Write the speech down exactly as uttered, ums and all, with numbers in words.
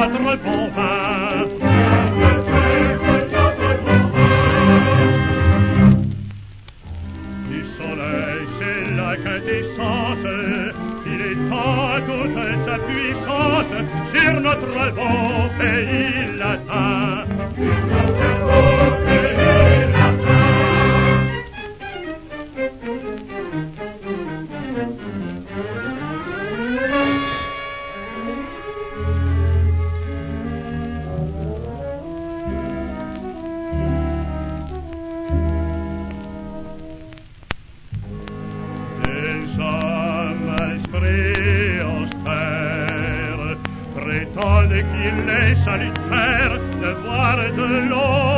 notre bon vin. Du soleil, c'est la quintessence, il est temps toute sa puissance sur notre beau pays latin. Sur notre beau pays latin. Prétendent qu'il est salutaire de boire de l'eau